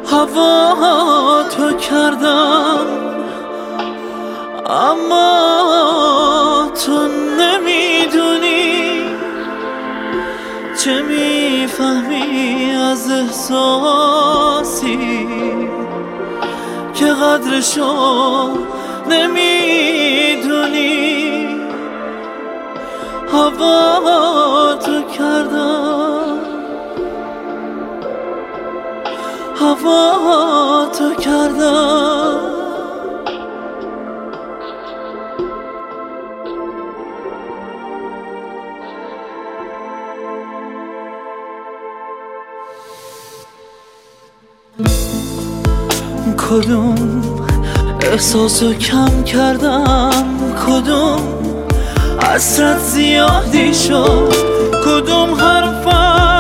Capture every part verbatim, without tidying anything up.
هوا تو کردم اما تو نمیدونی چه میفهمی از احساسی که قدرشو نمیدونی. هوا تو کردم هوا تو کردم کدوم احساسو کم کردم، کدوم حسرت زیادی شد، کدوم حرفم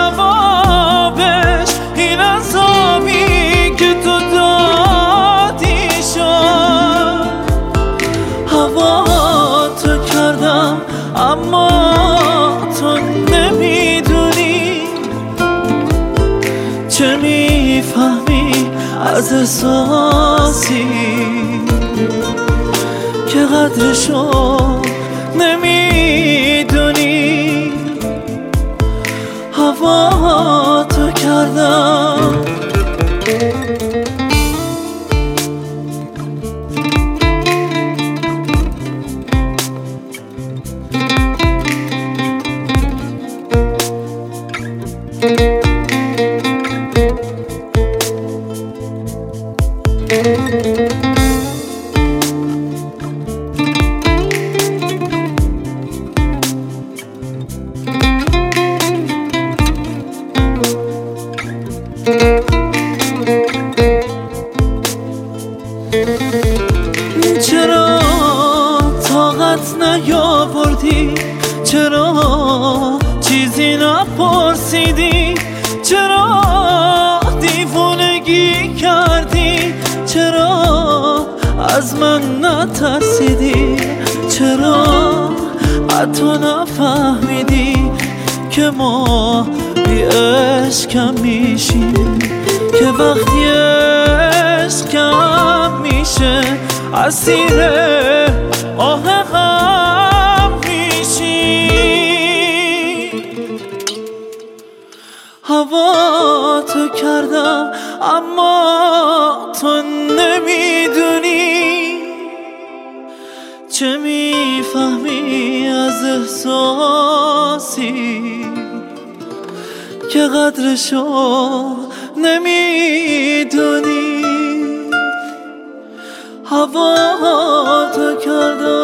جوابش این عذابی که تو دادی شد. هوا تو کردم اما تو نمیدونی چه میفهمی از احساسی که قدرشو نمیدونی. هوا تو کردم چرا طاقت نیاوردی، چرا چیزی نپرسیدی، چرا دیوونگی کردی، چرا از من نترسیدی، چرا حتی نفهمیدی که ما بی عشقم میشیم، که وقتی عشقم میشه اسیر آه غم میشی. هوا تو کردم اما تو نمیدونی چه میفهمی از احساسی که قدرشو نمیدونی. هوا تو کردم